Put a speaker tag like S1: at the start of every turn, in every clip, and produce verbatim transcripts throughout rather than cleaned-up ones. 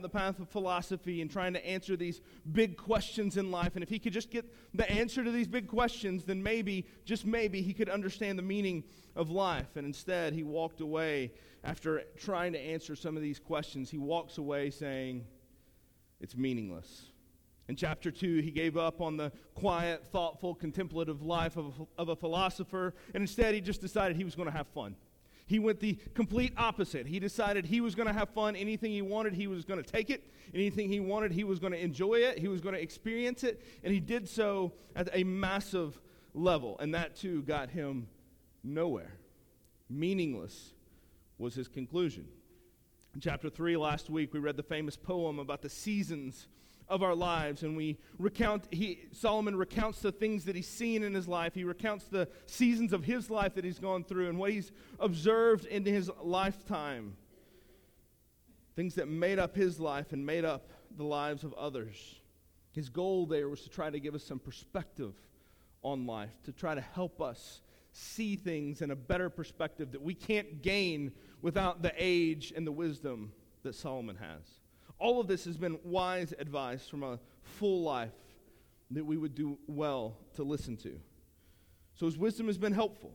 S1: the path of philosophy and trying to answer these big questions in life. And if he could just get the answer to these big questions, then maybe, just maybe, he could understand the meaning of life. And instead, he walked away after trying to answer some of these questions. He walks away saying, it's meaningless. In chapter two, he gave up on the quiet, thoughtful, contemplative life of a, of a philosopher, and instead he just decided he was going to have fun. He went the complete opposite. He decided he was going to have fun. Anything he wanted, he was going to take it. Anything he wanted, he was going to enjoy it. He was going to experience it. And he did so at a massive level. And that, too, got him nowhere. Meaningless was his conclusion. In chapter three last week, we read the famous poem about the seasons of our lives, and we recount, he, Solomon recounts the things that he's seen in his life. He recounts the seasons of his life that he's gone through and what he's observed in his lifetime. Things that made up his life and made up the lives of others. His goal there was to try to give us some perspective on life, to try to help us see things in a better perspective that we can't gain without the age and the wisdom that Solomon has. All of this has been wise advice from a full life that we would do well to listen to. So his wisdom has been helpful.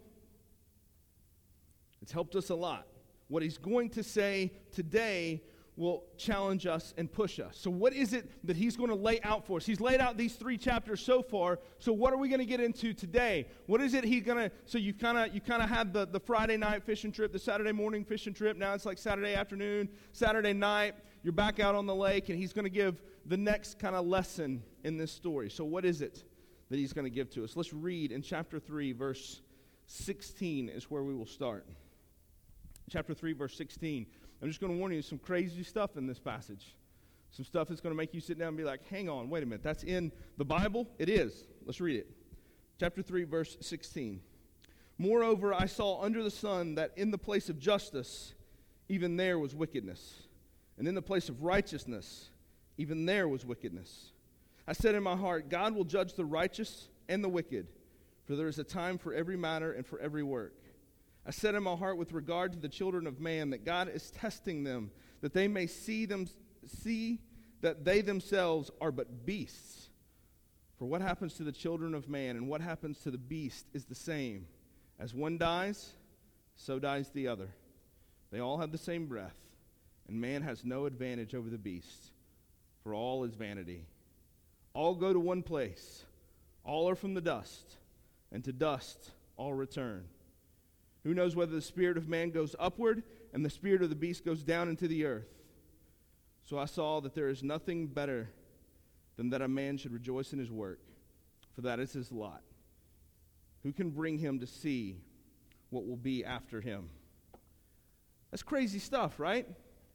S1: It's helped us a lot. What he's going to say today will challenge us and push us. So what is it that he's going to lay out for us? He's laid out these three chapters so far. So what are we going to get into today? What is it he's going to, so you kind of you kind of had the, the Friday night fishing trip, the Saturday morning fishing trip. Now it's like Saturday afternoon, Saturday night. You're back out on the lake, and he's going to give the next kind of lesson in this story. So what is it that he's going to give to us? Let's read in chapter three, verse sixteen is where we will start. Chapter three, verse sixteen. I'm just going to warn you, some crazy stuff in this passage. Some stuff that's going to make you sit down and be like, hang on, wait a minute, that's in the Bible? It is. Let's read it. Chapter three, verse sixteen. Moreover, I saw under the sun that in the place of justice, even there was wickedness. And in the place of righteousness, even there was wickedness. I said in my heart, God will judge the righteous and the wicked, for there is a time for every matter and for every work. I said in my heart with regard to the children of man that God is testing them, that they may see them see that they themselves are but beasts. For what happens to the children of man and what happens to the beast is the same. As one dies, so dies the other. They all have the same breath. And man has no advantage over the beast, for all is vanity. All go to one place. All are from the dust, and to dust all return. Who knows whether the spirit of man goes upward, and the spirit of the beast goes down into the earth? So I saw that there is nothing better than that a man should rejoice in his work, for that is his lot. Who can bring him to see what will be after him? That's crazy stuff, right?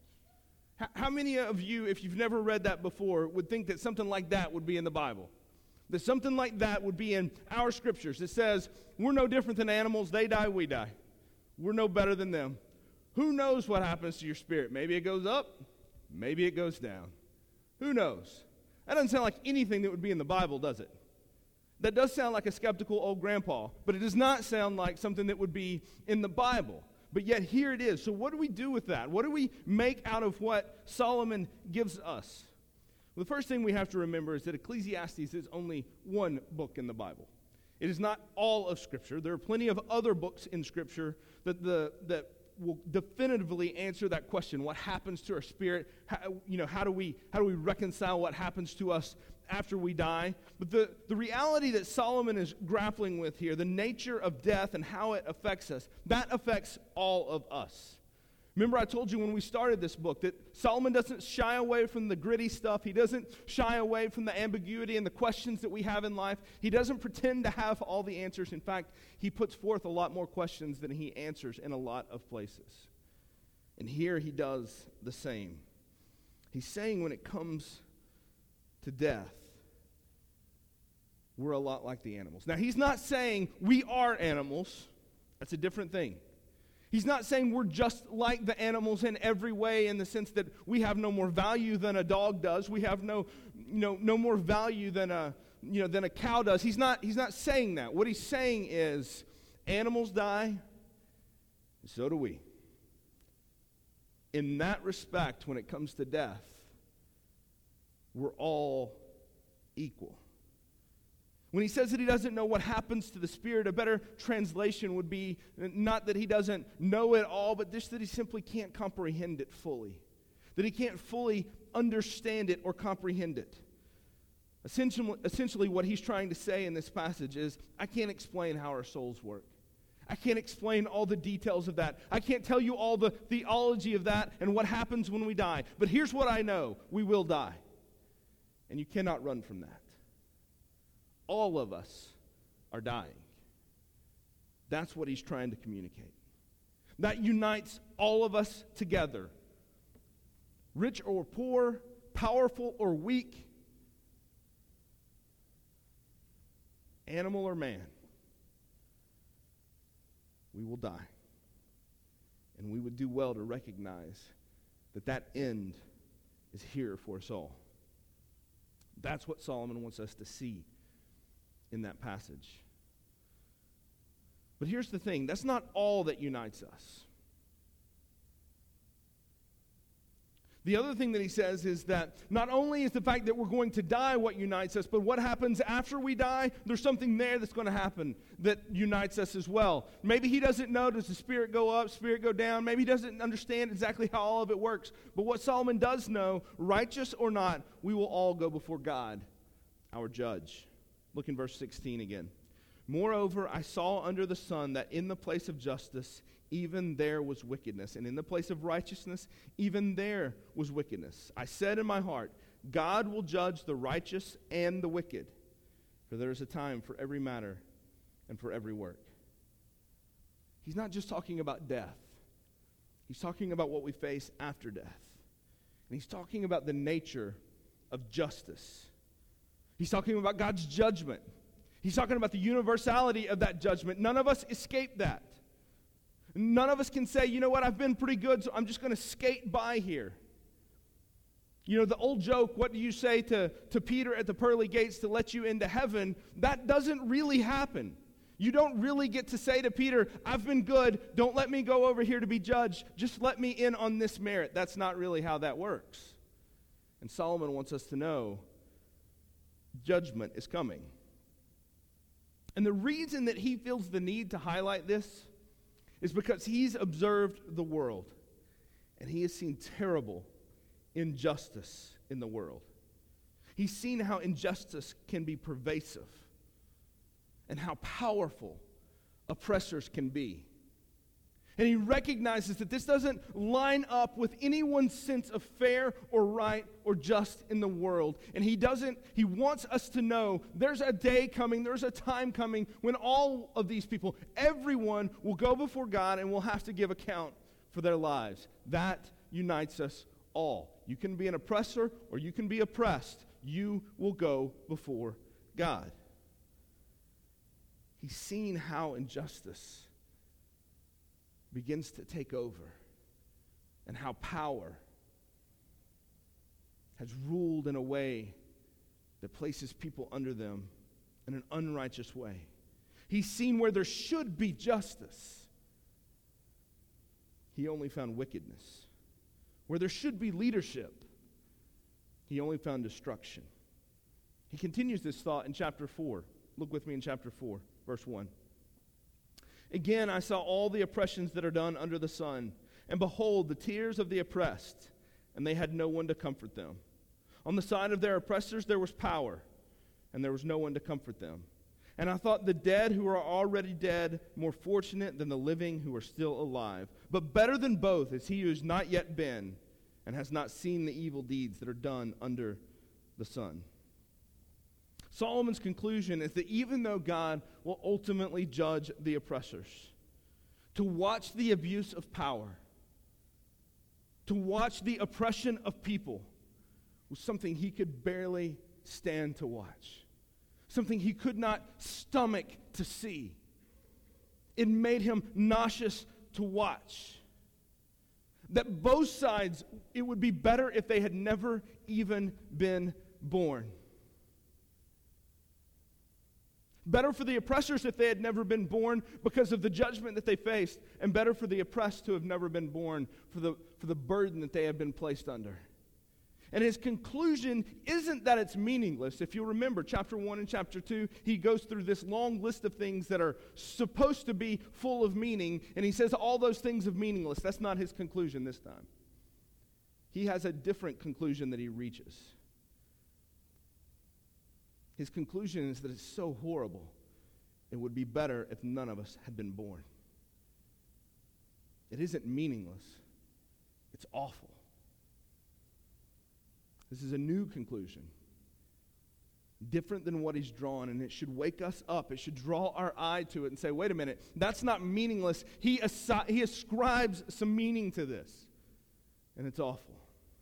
S1: How many of you, if you've never read that before, would think that something like that would be in the Bible? That something like that would be in our scriptures. It says, we're no different than animals. They die, we die. We're no better than them. Who knows what happens to your spirit? Maybe it goes up. Maybe it goes down. Who knows? That doesn't sound like anything that would be in the Bible, does it? That does sound like a skeptical old grandpa, but it does not sound like something that would be in the Bible. But yet here it is. So what do we do with that? What do we make out of what Solomon gives us? Well, the first thing we have to remember is that Ecclesiastes is only one book in the Bible. It is not all of Scripture. There are plenty of other books in Scripture that the that will definitively answer that question: what happens to our spirit? How, you know, how do we how do we reconcile what happens to us after we die? But the, the reality that Solomon is grappling with here, the nature of death and how it affects us, that affects all of us. Remember, I told you when we started this book that Solomon doesn't shy away from the gritty stuff. He doesn't shy away from the ambiguity and the questions that we have in life. He doesn't pretend to have all the answers. In fact, he puts forth a lot more questions than he answers in a lot of places. And here he does the same. He's saying when it comes to death, we're a lot like the animals. Now, he's not saying we are animals. That's a different thing. He's not saying we're just like the animals in every way, in the sense that we have no more value than a dog does. We have no, you know, no more value than a, you know, than a cow does. He's not, he's not saying that. What he's saying is animals die, so do we. In that respect, when it comes to death, we're all equal. When he says that he doesn't know what happens to the Spirit, a better translation would be not that he doesn't know it all, but just that he simply can't comprehend it fully. That he can't fully understand it or comprehend it. Essentially, essentially, what he's trying to say in this passage is, I can't explain how our souls work. I can't explain all the details of that. I can't tell you all the theology of that and what happens when we die. But here's what I know. We will die. And you cannot run from that. All of us are dying. That's what he's trying to communicate. That unites all of us together. Rich or poor, powerful or weak, animal or man, we will die. And we would do well to recognize that that end is here for us all. That's what Solomon wants us to see in that passage. But here's the thing, that's not all that unites us. The other thing that he says is that not only is the fact that we're going to die what unites us, but what happens after we die, there's something there that's going to happen that unites us as well. Maybe he doesn't know, does the Spirit go up, Spirit go down? Maybe he doesn't understand exactly how all of it works. But what Solomon does know, righteous or not, we will all go before God, our judge. Look in verse sixteen again. Moreover, I saw under the sun that in the place of justice, even there was wickedness, and in the place of righteousness, even there was wickedness. I said in my heart, God will judge the righteous and the wicked, for there is a time for every matter and for every work. He's not just talking about death. He's talking about what we face after death. And he's talking about the nature of justice. He's talking about God's judgment. He's talking about the universality of that judgment. None of us escape that. None of us can say, you know what, I've been pretty good, so I'm just going to skate by here. You know, the old joke, what do you say to, to Peter at the pearly gates to let you into heaven? That doesn't really happen. You don't really get to say to Peter, I've been good, don't let me go over here to be judged, just let me in on this merit. That's not really how that works. And Solomon wants us to know judgment is coming. And the reason that he feels the need to highlight this is because he's observed the world, and he has seen terrible injustice in the world. He's seen how injustice can be pervasive and how powerful oppressors can be. And he recognizes that this doesn't line up with anyone's sense of fair or right or just in the world. And he doesn't, he wants us to know there's a day coming, there's a time coming when all of these people, everyone will go before God and will have to give account for their lives. That unites us all. You can be an oppressor or you can be oppressed. You will go before God. He's seen how injustice begins to take over, and how power has ruled in a way that places people under them in an unrighteous way. He's seen where there should be justice, he only found wickedness. Where there should be leadership, he only found destruction. He continues this thought in chapter four. Look with me in chapter four, verse one. Again, I saw all the oppressions that are done under the sun, and behold, the tears of the oppressed, and they had no one to comfort them. On the side of their oppressors there was power, and there was no one to comfort them. And I thought the dead who are already dead more fortunate than the living who are still alive. But better than both is he who has not yet been, and has not seen the evil deeds that are done under the sun. Solomon's conclusion is that even though God will ultimately judge the oppressors, to watch the abuse of power, to watch the oppression of people, was something he could barely stand to watch, something he could not stomach to see. It made him nauseous to watch. That both sides, it would be better if they had never even been born. Better for the oppressors if they had never been born because of the judgment that they faced, and better for the oppressed to have never been born for the, for the burden that they have been placed under. And his conclusion isn't that it's meaningless. If you remember, chapter one and chapter two, he goes through this long list of things that are supposed to be full of meaning, and he says all those things are meaningless. That's not his conclusion this time. He has a different conclusion that he reaches. His conclusion is that it's so horrible, it would be better if none of us had been born. It isn't meaningless. It's awful. This is a new conclusion, different than what he's drawn, and it should wake us up. It should draw our eye to it and say, wait a minute, that's not meaningless. He, assi- he ascribes some meaning to this, and it's awful.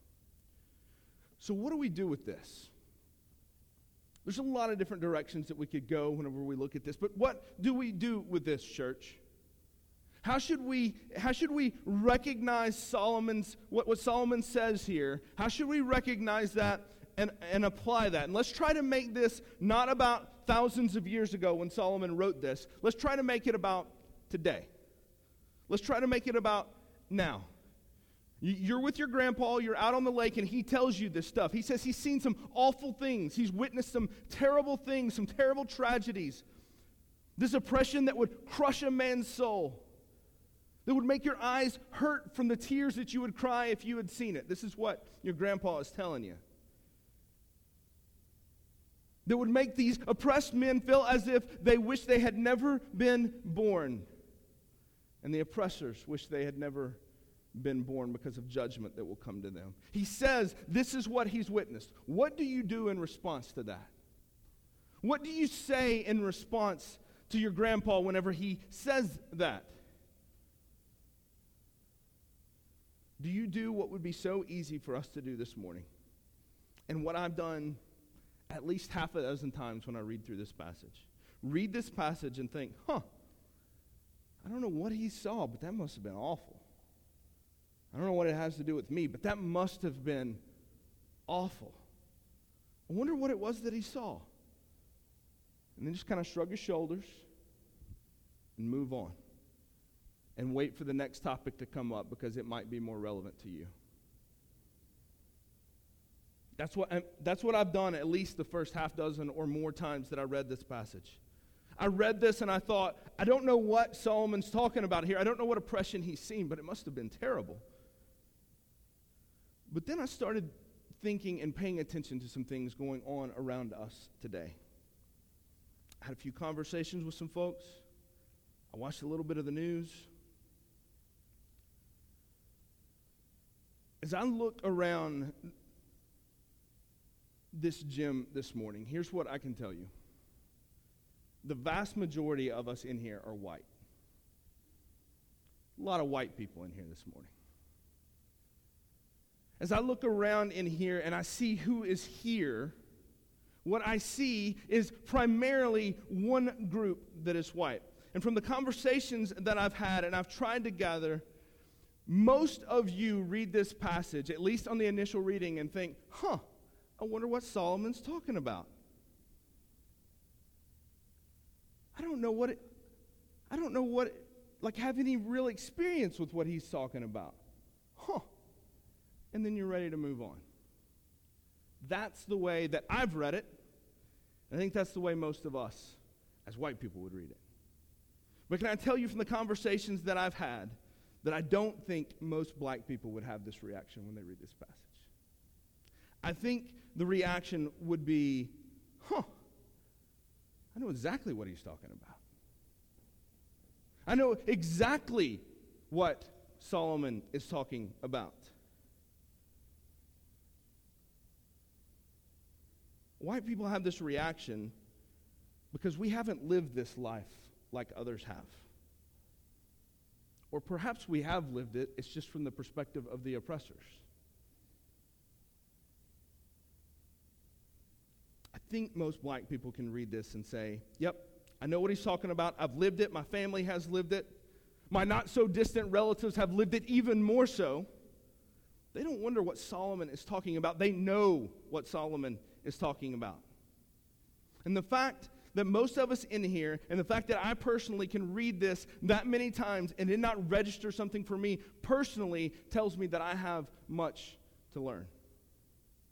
S1: So what do we do with this? There's a lot of different directions that we could go whenever we look at this, but what do we do with this, church? How should we, how should we recognize Solomon's, what, what Solomon says here? How should we recognize that and, and apply that? And let's try to make this not about thousands of years ago when Solomon wrote this. Let's try to make it about today. Let's try to make it about now. You're with your grandpa, you're out on the lake, and he tells you this stuff. He says he's seen some awful things. He's witnessed some terrible things, some terrible tragedies. This oppression that would crush a man's soul. That would make your eyes hurt from the tears that you would cry if you had seen it. This is what your grandpa is telling you. That would make these oppressed men feel as if they wish they had never been born. And the oppressors wish they had never been born because of judgment that will come to them. He says this is what he's witnessed. What do you do in response to that? What do you say in response to your grandpa whenever he says that? Do you do what would be so easy for us to do this morning? And what I've done at least half a dozen times when I read through this passage. Read this passage and think, huh, I don't know what he saw, but that must have been awful. I don't know what it has to do with me, but that must have been awful. I wonder what it was that he saw. And then just kind of shrug his shoulders and move on. And wait for the next topic to come up because it might be more relevant to you. That's what, I'm, that's what I've done at least the first half dozen or more times that I read this passage. I read this and I thought, I don't know what Solomon's talking about here. I don't know what oppression he's seen, but it must have been terrible. But then I started thinking and paying attention to some things going on around us today. I had a few conversations with some folks. I watched a little bit of the news. As I look around this gym this morning, here's what I can tell you. The vast majority of us in here are white. A lot of white people in here this morning. As I look around in here and I see who is here, what I see is primarily one group that is white. And from the conversations that I've had and I've tried to gather, most of you read this passage, at least on the initial reading, and think, huh, I wonder what Solomon's talking about. I don't know what it, I don't know what, it, like have any real experience with what he's talking about. Huh. And then you're ready to move on. That's the way that I've read it. I think that's the way most of us as white people would read it. But can I tell you from the conversations that I've had that I don't think most black people would have this reaction when they read this passage. I think the reaction would be, huh, I know exactly what he's talking about. I know exactly what Solomon is talking about. White people have this reaction because we haven't lived this life like others have. Or perhaps we have lived it, it's just from the perspective of the oppressors. I think most black people can read this and say, yep, I know what he's talking about. I've lived it. My family has lived it. My not-so-distant relatives have lived it even more so. They don't wonder what Solomon is talking about. They know what Solomon is talking about. And the fact that most of us in here, and the fact that I personally can read this that many times and it not register something for me personally tells me that I have much to learn.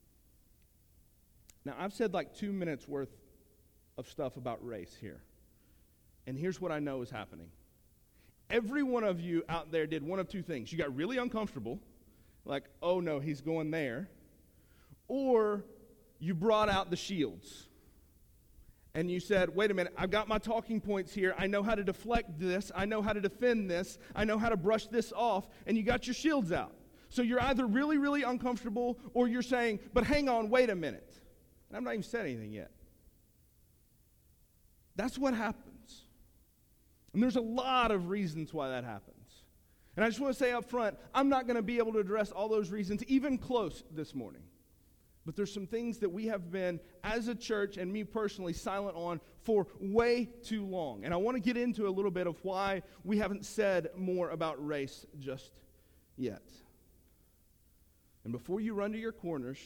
S1: Now, I've said like two minutes worth of stuff about race here. And here's what I know is happening. Every one of you out there did one of two things. You got really uncomfortable, like, oh no, he's going there. Or you brought out the shields. And you said, wait a minute, I've got my talking points here. I know how to deflect this. I know how to defend this. I know how to brush this off. And you got your shields out. So you're either really, really uncomfortable, or you're saying, but hang on, wait a minute. And I've not even said anything yet. That's what happens. And there's a lot of reasons why that happens. And I just want to say up front, I'm not going to be able to address all those reasons, even close this morning. But there's some things that we have been, as a church, and me personally, silent on for way too long. And I want to get into a little bit of why we haven't said more about race just yet. And before you run to your corners,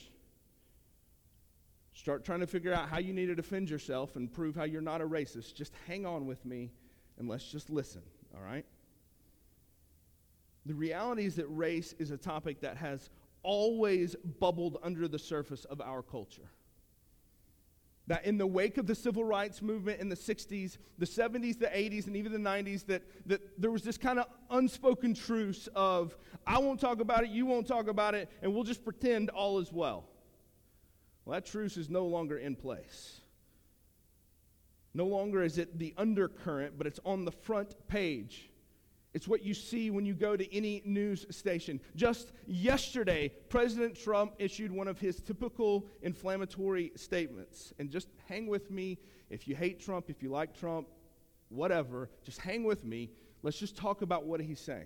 S1: start trying to figure out how you need to defend yourself and prove how you're not a racist, just hang on with me and let's just listen, all right? The reality is that race is a topic that has always bubbled under the surface of our culture. That in the wake of the civil rights movement in the sixties, the seventies, the eighties, and even the nineties, that, that there was this kind of unspoken truce of, I won't talk about it, you won't talk about it, and we'll just pretend all is well. Well, that truce is no longer in place. No longer is it the undercurrent, but it's on the front page. It's what you see when you go to any news station. Just yesterday, President Trump issued one of his typical inflammatory statements. And just hang with me. If you hate Trump, if you like Trump, whatever, just hang with me. Let's just talk about what he's saying.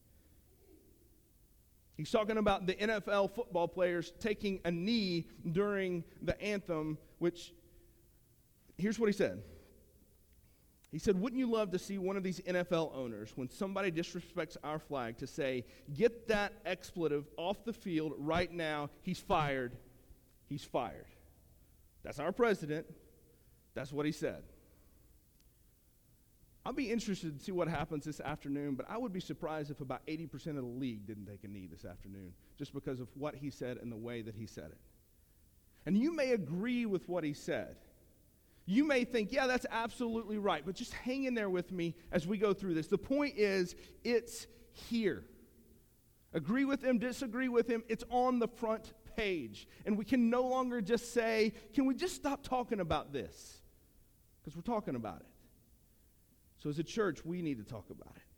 S1: He's talking about the N F L football players taking a knee during the anthem, which, here's what he said. He said, wouldn't you love to see one of these N F L owners, when somebody disrespects our flag, to say, get that expletive off the field right now, he's fired, he's fired. That's our president. That's what he said. I'll be interested to see what happens this afternoon, but I would be surprised if about eighty percent of the league didn't take a knee this afternoon, just because of what he said and the way that he said it. And you may agree with what he said. You may think, yeah, that's absolutely right, but just hang in there with me as we go through this. The point is, it's here. Agree with him, disagree with him, it's on the front page. And we can no longer just say, can we just stop talking about this? Because we're talking about it. So as a church, we need to talk about it.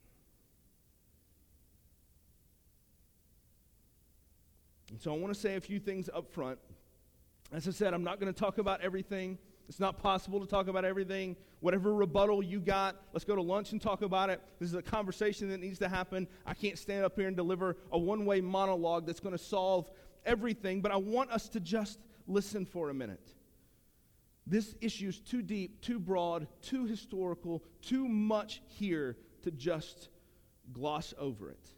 S1: And so I want to say a few things up front. As I said, I'm not going to talk about everything. It's not possible to talk about everything. Whatever rebuttal you got, let's go to lunch and talk about it. This is a conversation that needs to happen. I can't stand up here and deliver a one-way monologue that's going to solve everything, but I want us to just listen for a minute. This issue is too deep, too broad, too historical, too much here to just gloss over it.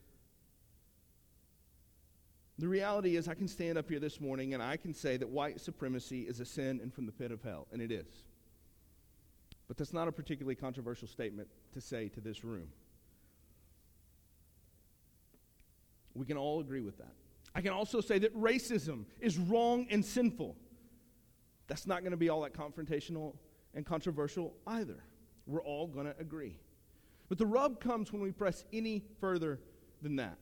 S1: The reality is, I can stand up here this morning and I can say that white supremacy is a sin and from the pit of hell, and it is. But that's not a particularly controversial statement to say to this room. We can all agree with that. I can also say that racism is wrong and sinful. That's not going to be all that confrontational and controversial either. We're all going to agree. But the rub comes when we press any further than that.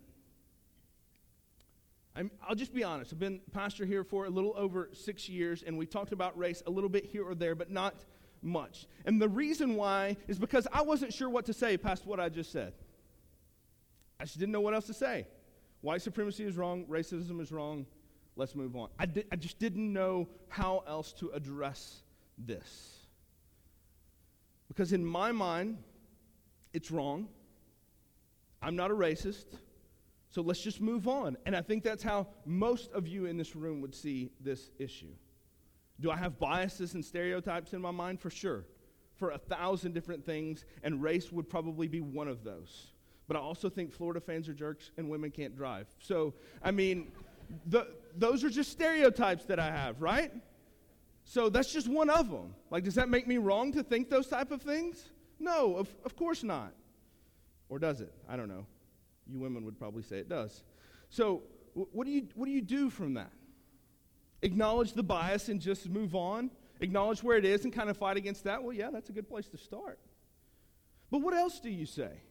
S1: I'm, I'll just be honest. I've been pastor here for a little over six years, and we talked about race a little bit here or there, but not much. And the reason why is because I wasn't sure what to say past what I just said. I just didn't know what else to say. White supremacy is wrong. Racism is wrong. Let's move on. I, di- I just didn't know how else to address this. Because in my mind, it's wrong. I'm not a racist. So let's just move on. And I think that's how most of you in this room would see this issue. Do I have biases and stereotypes in my mind? For sure. For a thousand different things, and race would probably be one of those. But I also think Florida fans are jerks and women can't drive. So, I mean, the, those are just stereotypes that I have, right? So that's just one of them. Like, does that make me wrong to think those type of things? No, of, of course not. Or does it? I don't know. You women would probably say it does. So, w- what do you what do you do from that? Acknowledge the bias and just move on. Acknowledge where it is and kind of fight against that. Well, yeah, that's a good place to start. But what else do you say?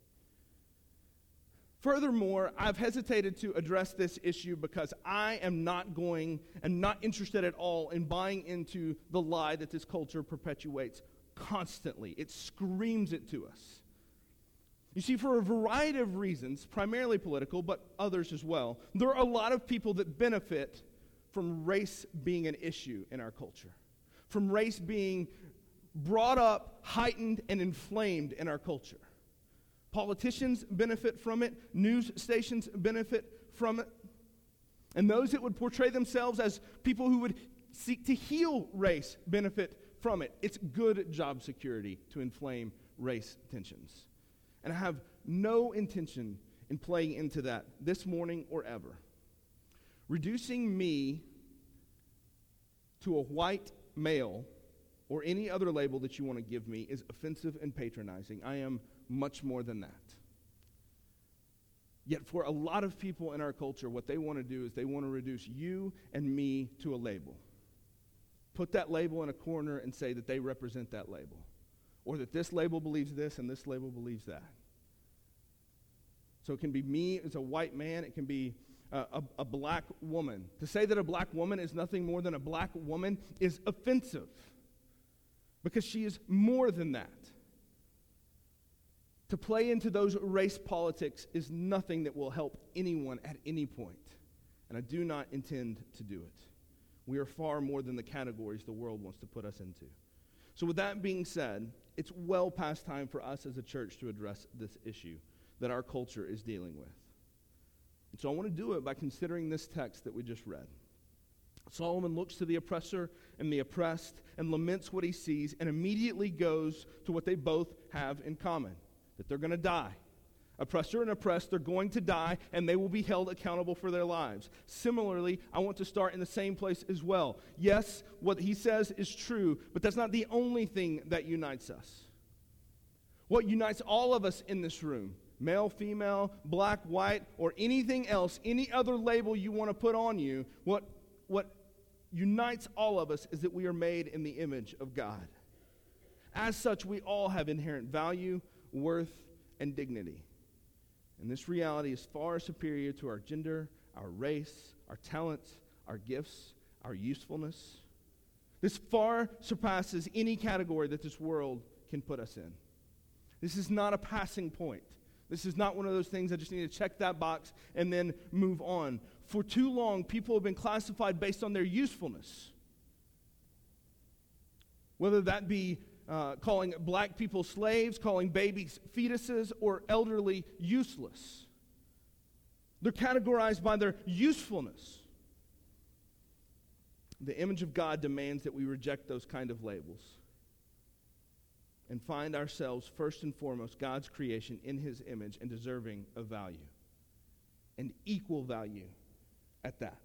S1: Furthermore, I've hesitated to address this issue because I am not going and not interested at all in buying into the lie that this culture perpetuates constantly. It screams it to us. You see, for a variety of reasons, primarily political, but others as well, there are a lot of people that benefit from race being an issue in our culture, from race being brought up, heightened, and inflamed in our culture. Politicians benefit from it. News stations benefit from it. And those that would portray themselves as people who would seek to heal race benefit from it. It's good job security to inflame race tensions. And I have no intention in playing into that this morning or ever. Reducing me to a white male or any other label that you want to give me is offensive and patronizing. I am much more than that. Yet for a lot of people in our culture, what they want to do is they want to reduce you and me to a label. Put that label in a corner and say that they represent that label. Or that this label believes this and this label believes that. So it can be me as a white man. It can be uh, a, a black woman. To say that a black woman is nothing more than a black woman is offensive. Because she is more than that. To play into those race politics is nothing that will help anyone at any point. And I do not intend to do it. We are far more than the categories the world wants to put us into. So with that being said, it's well past time for us as a church to address this issue that our culture is dealing with. And so I want to do it by considering this text that we just read. Solomon looks to the oppressor and the oppressed and laments what he sees and immediately goes to what they both have in common, that they're going to die. Oppressor and oppressed, they're going to die, and they will be held accountable for their lives. Similarly, I want to start in the same place as well. Yes, what he says is true, but that's not the only thing that unites us. What unites all of us in this room, male, female, black, white, or anything else, any other label you want to put on you, what, what unites all of us is that we are made in the image of God. As such, we all have inherent value, worth, and dignity. And this reality is far superior to our gender, our race, our talents, our gifts, our usefulness. This far surpasses any category that this world can put us in. This is not a passing point. This is not one of those things I just need to check that box and then move on. For too long, people have been classified based on their usefulness. Whether that be Uh, calling black people slaves, calling babies fetuses, or elderly useless. They're categorized by their usefulness. The image of God demands that we reject those kind of labels and find ourselves first and foremost God's creation in his image and deserving of value and equal value at that.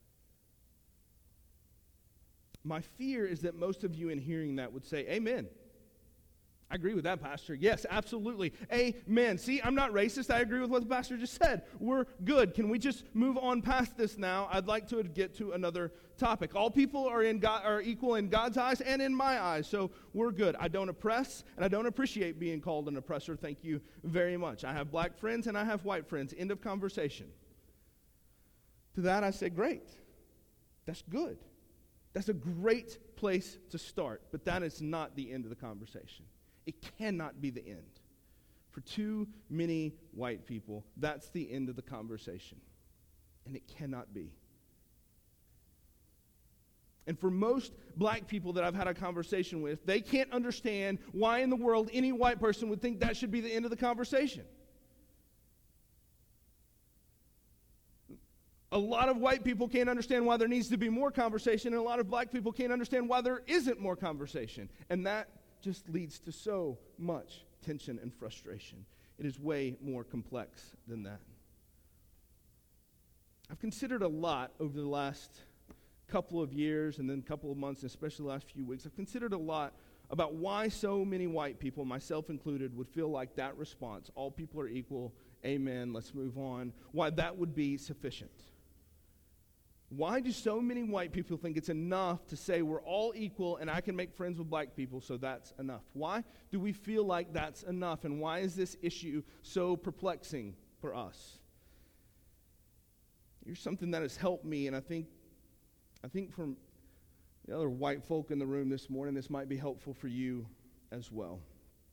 S1: My fear is that most of you in hearing that would say, amen. I agree with that, Pastor. Yes, absolutely. Amen. See, I'm not racist. I agree with what the pastor just said. We're good. Can we just move on past this now? I'd like to get to another topic. All people are in God, are equal in God's eyes and in my eyes, so we're good. I don't oppress, and I don't appreciate being called an oppressor. Thank you very much. I have black friends, and I have white friends. End of conversation. To that, I say, great. That's good. That's a great place to start, but that is not the end of the conversation. It cannot be the end. For too many white people, that's the end of the conversation, and it cannot be. And for most black people that I've had a conversation with, they can't understand why in the world any white person would think that should be the end of the conversation. A lot of white people can't understand why there needs to be more conversation, and a lot of black people can't understand why there isn't more conversation. And that just leads to so much tension and frustration. It is way more complex than that. I've considered a lot over the last couple of years and then a couple of months, especially the last few weeks. I've considered a lot about why so many white people, myself included, would feel like that response, all people are equal, amen, let's move on, why that would be sufficient. Why do so many white people think it's enough to say we're all equal and I can make friends with black people, so that's enough? Why do we feel like that's enough? And why is this issue so perplexing for us? Here's something that has helped me, and I think, I think from the other white folk in the room this morning, this might be helpful for you as well.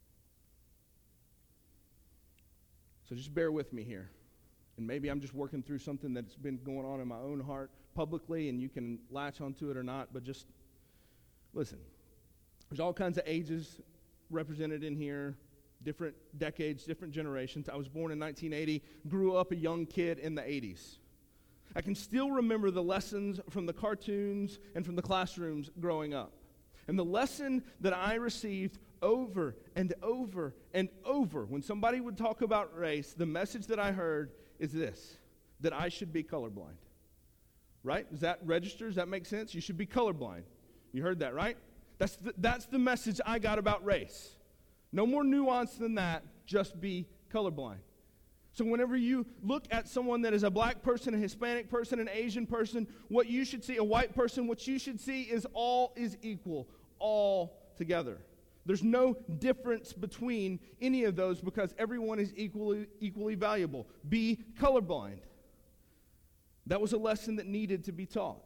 S1: So just bear with me here. And maybe I'm just working through something that's been going on in my own heart publicly, and you can latch onto it or not, but just listen. There's all kinds of ages represented in here, different decades, different generations. I was born in nineteen eighty, grew up a young kid in the eighties. I can still remember the lessons from the cartoons and from the classrooms growing up. And the lesson that I received over and over and over when somebody would talk about race, the message that I heard is this, that I should be colorblind. Right? Does that register? Does that make sense? You should be colorblind. You heard that, right? That's the, that's the message I got about race. No more nuance than that, just be colorblind. So whenever you look at someone that is a black person, a Hispanic person, an Asian person, what you should see, a white person, what you should see is all is equal, all together. There's no difference between any of those because everyone is equally, equally valuable. Be colorblind. That was a lesson that needed to be taught.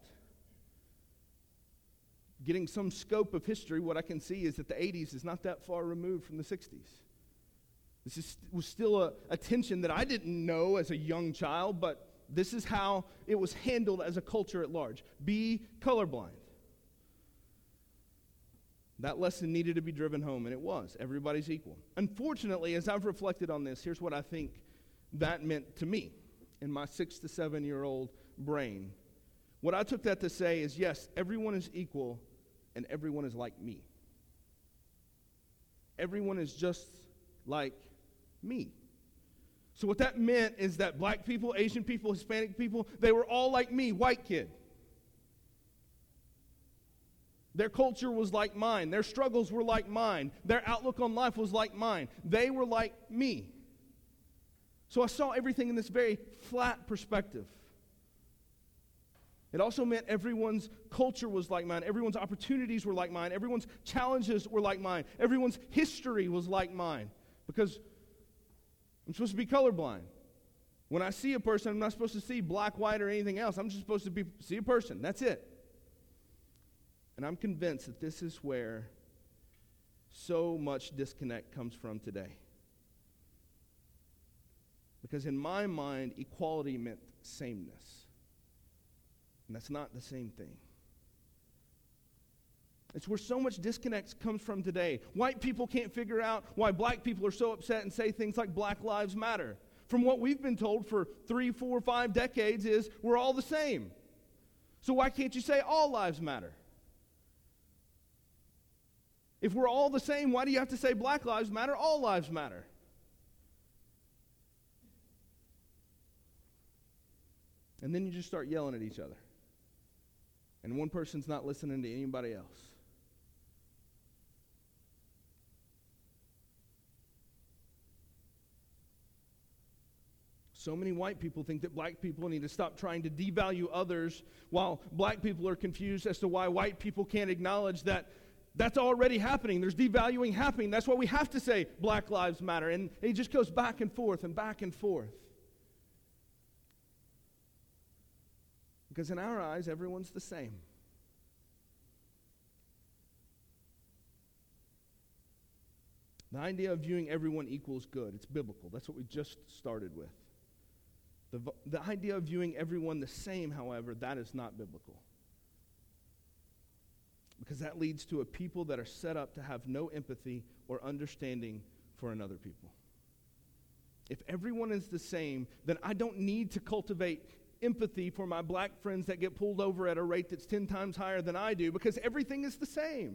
S1: Getting some scope of history, what I can see is that the eighties is not that far removed from the sixties. This is, was still a, a tension that I didn't know as a young child, but this is how it was handled as a culture at large. Be colorblind. That lesson needed to be driven home, and it was. Everybody's equal. Unfortunately, as I've reflected on this, here's what I think that meant to me in my six to seven-year-old brain. What I took that to say is, yes, everyone is equal, and everyone is like me. Everyone is just like me. So what that meant is that black people, Asian people, Hispanic people, they were all like me, white kid. Their culture was like mine. Their struggles were like mine. Their outlook on life was like mine. They were like me. So I saw everything in this very flat perspective. It also meant everyone's culture was like mine. Everyone's opportunities were like mine. Everyone's challenges were like mine. Everyone's history was like mine. Because I'm supposed to be colorblind. When I see a person, I'm not supposed to see black, white, or anything else. I'm just supposed to be see a person. That's it. And I'm convinced that this is where so much disconnect comes from today. Because in my mind, equality meant sameness. And that's not the same thing. It's where so much disconnect comes from today. White people can't figure out why black people are so upset and say things like Black Lives Matter. From what we've been told for three, four, five decades is we're all the same. So why can't you say all lives matter? If we're all the same, why do you have to say Black Lives Matter, all lives matter? And then you just start yelling at each other. And one person's not listening to anybody else. So many white people think that black people need to stop trying to devalue others, while black people are confused as to why white people can't acknowledge that that's already happening. There's devaluing happening. That's why we have to say Black Lives Matter. And it just goes back and forth and back and forth. Because in our eyes, everyone's the same. The idea of viewing everyone equal is good. It's biblical. That's what we just started with. The, the idea of viewing everyone the same, however, that is not biblical. Because that leads to a people that are set up to have no empathy or understanding for another people. If everyone is the same, then I don't need to cultivate empathy for my black friends that get pulled over at a rate that's ten times higher than I do, because everything is the same.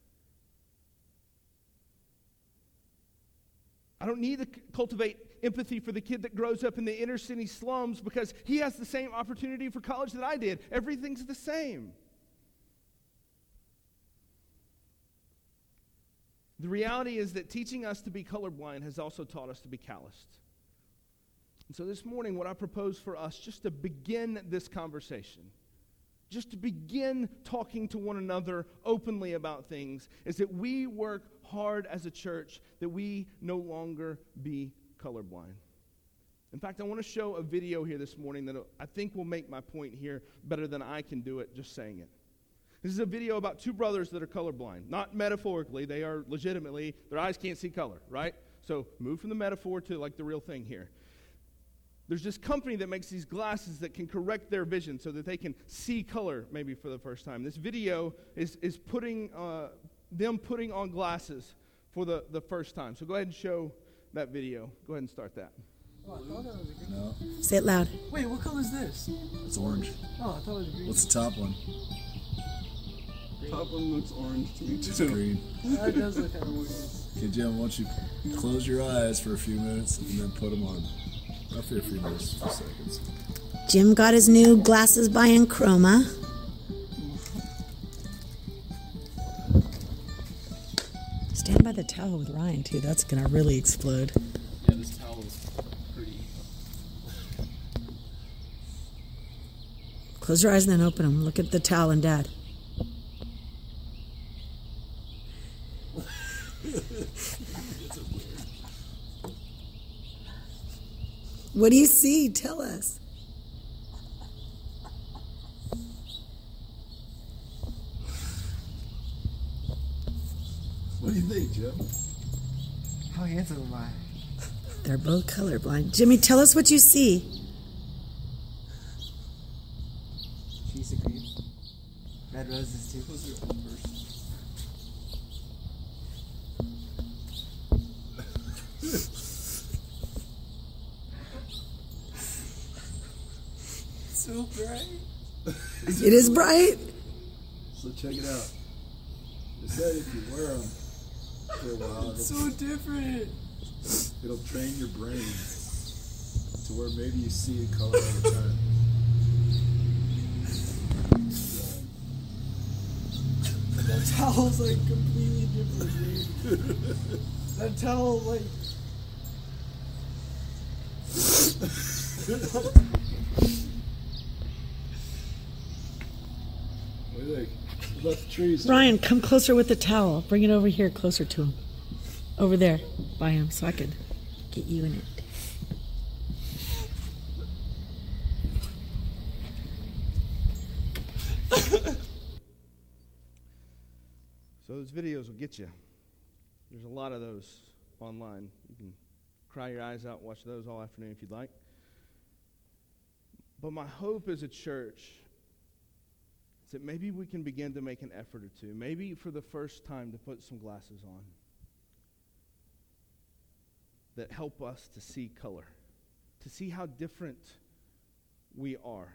S1: I don't need to c- cultivate empathy for the kid that grows up in the inner city slums because he has the same opportunity for college that I did. Everything's the same. The reality is that teaching us to be colorblind has also taught us to be calloused. And so this morning, what I propose for us, just to begin this conversation, just to begin talking to one another openly about things, is that we work hard as a church that we no longer be colorblind. In fact, I want to show a video here this morning that I think will make my point here better than I can do it just saying it. This is a video about two brothers that are colorblind. Not metaphorically, they are legitimately, their eyes can't see color, right? So move from the metaphor to like the real thing here. There's this company that makes these glasses that can correct their vision so that they can see color maybe for the first time. This video is, is putting uh, them putting on glasses for the, the first time. So go ahead and show that video. Go ahead and start that.
S2: Oh, I thought that was a green. No.
S3: Say it loud.
S2: Wait, what color is this?
S4: It's orange.
S2: Oh, I thought it was green.
S4: What's the top one?
S2: Green.
S5: Top one looks orange to me
S4: It's
S5: too.
S4: green.
S2: That does look kind of weird.
S4: Okay, Jim, why don't you close your eyes for a few minutes and then put them on. Roughly a few minutes, a few seconds.
S3: Jim got his new glasses by Enchroma. Stand by the towel with Ryan, too. That's going to really explode.
S5: Yeah, this towel is pretty.
S3: Close your eyes and then open them. Look at the towel and Dad. What do you see? Tell us.
S4: What do you think, Jim?
S2: How handsome am I?
S3: They're both colorblind. Jimmy, tell us what you see.
S2: She's a green. Red roses too.
S5: Close your own first.
S2: So bright.
S3: It is bright.
S4: So check it out. They said if you wear them for a while, it'll,
S2: So different.
S4: it'll train your brain to where maybe you see a color all the time.
S2: That towel's like completely different, dude. That towel, like.
S4: What do you think? What about the trees?
S3: Ryan, come closer with the towel. Bring it over here, closer to him. Over there, by him, so I could get you in it.
S1: So those videos will get you. There's a lot of those online. You can cry your eyes out, watch those all afternoon if you'd like. But my hope as a church is that maybe we can begin to make an effort or two, maybe for the first time to put some glasses on that help us to see color, to see how different we are,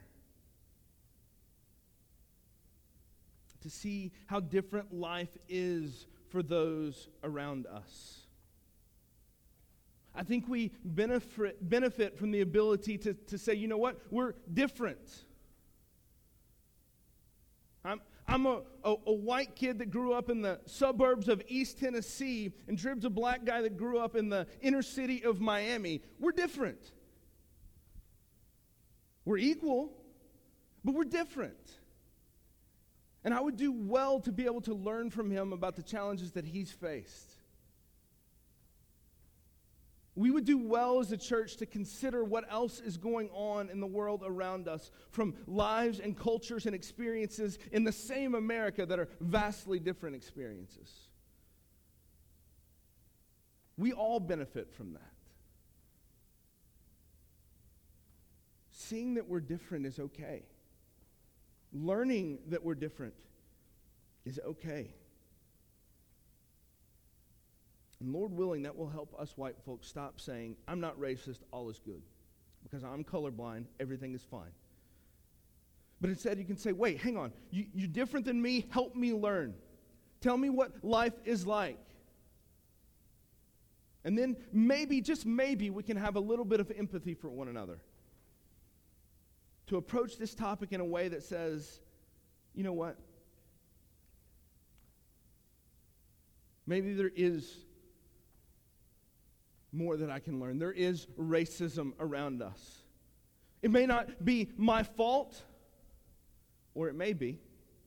S1: to see how different life is for those around us. I think we benefit, benefit from the ability to, to say, you know what, we're different. I'm, I'm a, a, a white kid that grew up in the suburbs of East Tennessee, and Drib's a black guy that grew up in the inner city of Miami. We're different. We're equal, but we're different. And I would do well to be able to learn from him about the challenges that he's faced. We would do well as a church to consider what else is going on in the world around us, from lives and cultures and experiences in the same America that are vastly different experiences. We all benefit from that. Seeing that we're different is okay. Learning that we're different is okay. And Lord willing, that will help us white folks stop saying, I'm not racist, all is good. Because I'm colorblind, everything is fine. But instead you can say, wait, hang on. You, you're different than me, help me learn. Tell me what life is like. And then maybe, just maybe, we can have a little bit of empathy for one another. To approach this topic in a way that says, you know what? Maybe there is more that I can learn. There is racism around us. It may not be my fault, or it may be.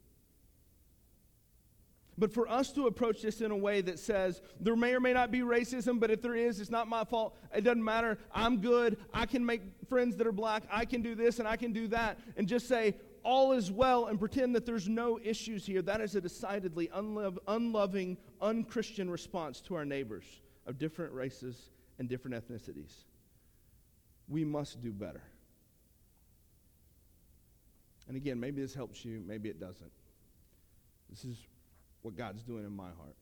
S1: But for us to approach this in a way that says, there may or may not be racism, but if there is, it's not my fault. It doesn't matter. I'm good. I can make friends that are black. I can do this and I can do that. And just say, all is well, and pretend that there's no issues here. That is a decidedly unlo- unloving, unchristian response to our neighbors of different races and different ethnicities. We must do better. And again, maybe this helps you, maybe it doesn't. This is what God's doing in my heart.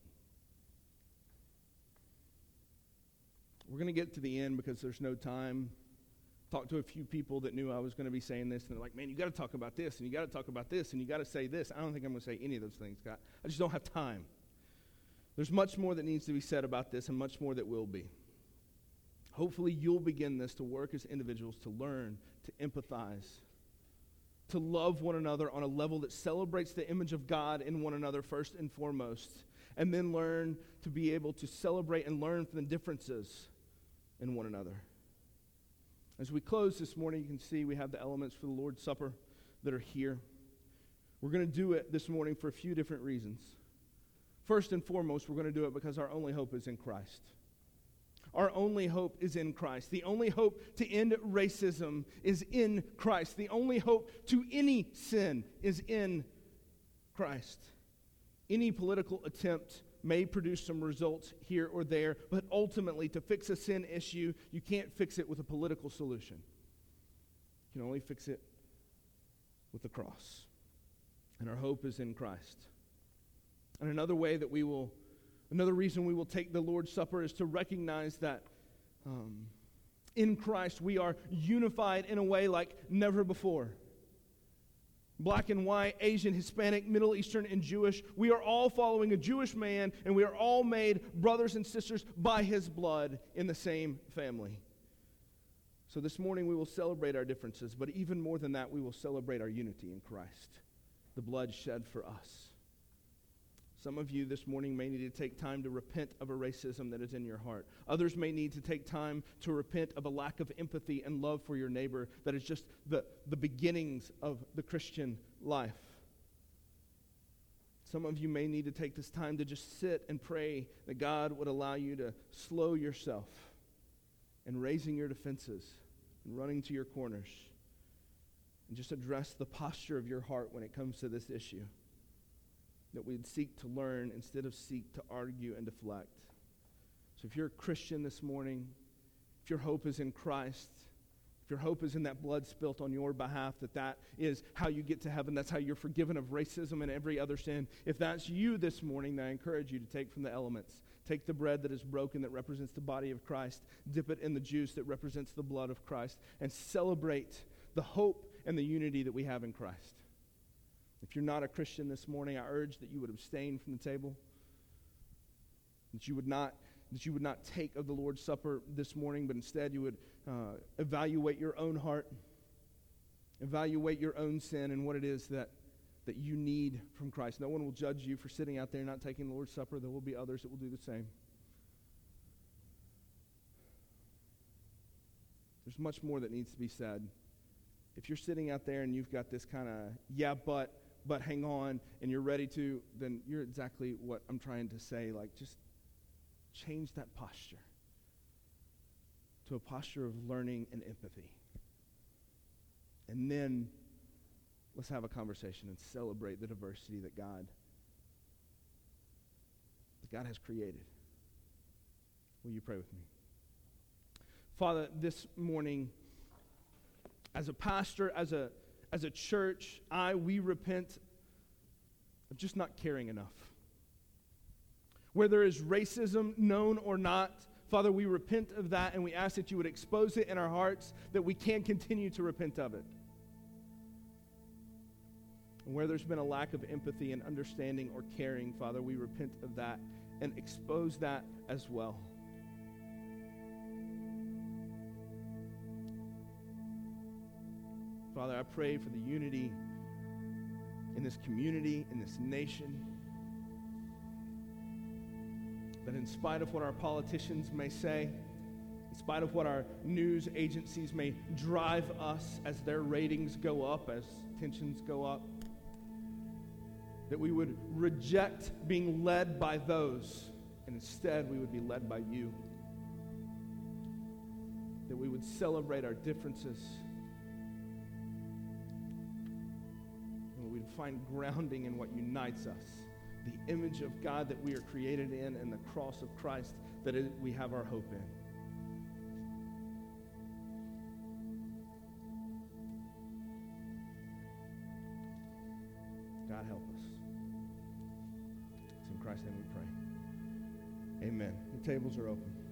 S1: We're going to get to the end because there's no time. Talked to a few people that knew I was going to be saying this, and they're like, man, you got to talk about this, and you got to talk about this, and you got to say this. I don't think I'm going to say any of those things, God. I just don't have time. There's much more that needs to be said about this, and much more that will be. Hopefully you'll begin this to work as individuals, to learn, to empathize, to love one another on a level that celebrates the image of God in one another first and foremost, and then learn to be able to celebrate and learn from the differences in one another. As we close this morning, you can see we have the elements for the Lord's Supper that are here. We're going to do it this morning for a few different reasons. First and foremost, we're going to do it because our only hope is in Christ. Our only hope is in Christ. The only hope to end racism is in Christ. The only hope to any sin is in Christ. Any political attempt may produce some results here or there, but ultimately, to fix a sin issue, you can't fix it with a political solution. You can only fix it with the cross. And our hope is in Christ. And another way that we will, another reason we will take the Lord's Supper is to recognize that um, in Christ we are unified in a way like never before. Black and white, Asian, Hispanic, Middle Eastern, and Jewish. We are all following a Jewish man, and we are all made brothers and sisters by his blood in the same family. So this morning we will celebrate our differences, but even more than that, we will celebrate our unity in Christ, the blood shed for us. Some of you this morning may need to take time to repent of a racism that is in your heart. Others may need to take time to repent of a lack of empathy and love for your neighbor that is just the, the beginnings of the Christian life. Some of you may need to take this time to just sit and pray that God would allow you to slow yourself in raising your defenses and running to your corners and just address the posture of your heart when it comes to this issue. That we'd seek to learn instead of seek to argue and deflect. So if you're a Christian this morning, if your hope is in Christ, if your hope is in that blood spilt on your behalf, that that is how you get to heaven, that's how you're forgiven of racism and every other sin. If that's you this morning, then I encourage you to take from the elements. Take the bread that is broken that represents the body of Christ, dip it in the juice that represents the blood of Christ, and celebrate the hope and the unity that we have in Christ. If you're not a Christian this morning, I urge that you would abstain from the table, that you would not that you would not take of the Lord's Supper this morning, but instead you would uh, evaluate your own heart, evaluate your own sin and what it is that, that you need from Christ. No one will judge you for sitting out there not taking the Lord's Supper. There will be others that will do the same. There's much more that needs to be said. If you're sitting out there and you've got this kind of, yeah, but, but hang on, and you're ready to, then you're exactly what I'm trying to say. Like, just change that posture to a posture of learning and empathy. And then let's have a conversation and celebrate the diversity that God, that God has created. Will you pray with me? Father, this morning, as a pastor, as a as a church, I, we repent of just not caring enough. Where there is racism, known or not, Father, we repent of that, and we ask that you would expose it in our hearts, that we can continue to repent of it. And where there's been a lack of empathy and understanding or caring, Father, we repent of that and expose that as well. Father, I pray for the unity in this community, in this nation, that in spite of what our politicians may say, in spite of what our news agencies may drive us as their ratings go up, as tensions go up, that we would reject being led by those, and instead we would be led by you. That we would celebrate our differences, and we'd find grounding in what unites us, the image of God that we are created in and the cross of Christ that it, we have our hope in. God help us. It's in Christ's name we pray. Amen. The tables are open.